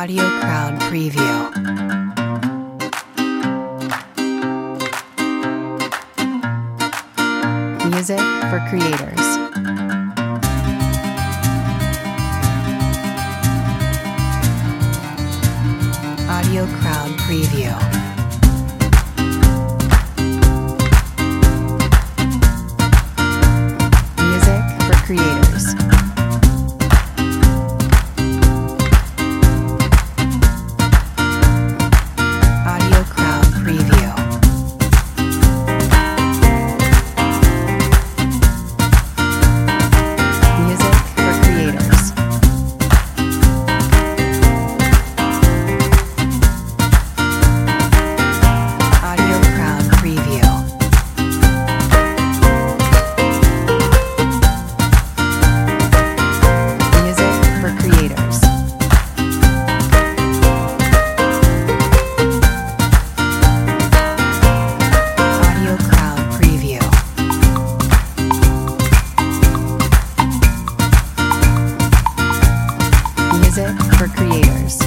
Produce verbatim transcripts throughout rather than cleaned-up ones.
Audio Crowd Preview. Music for creators. Audio Crowd Preview. Music for creators. Audio Crowd Preview. Music for creators. Audio Crowd Preview. Music for creators. Audio Crowd Preview. Music for creators.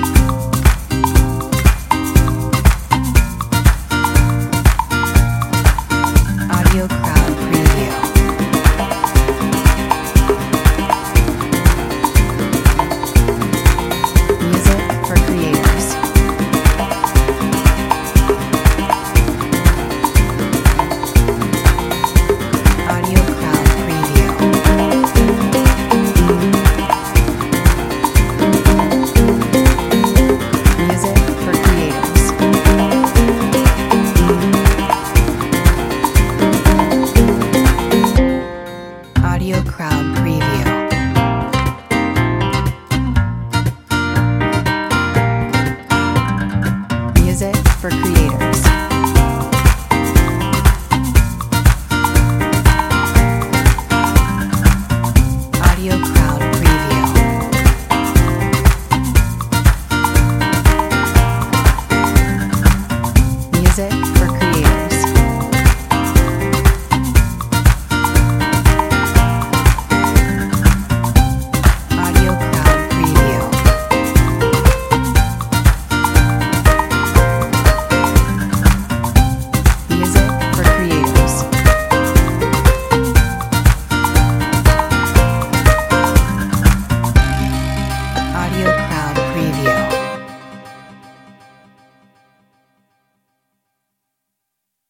Audio Crowd Preview. Music for creators. Audio Crowd Preview. Music for creators. Audio Crowd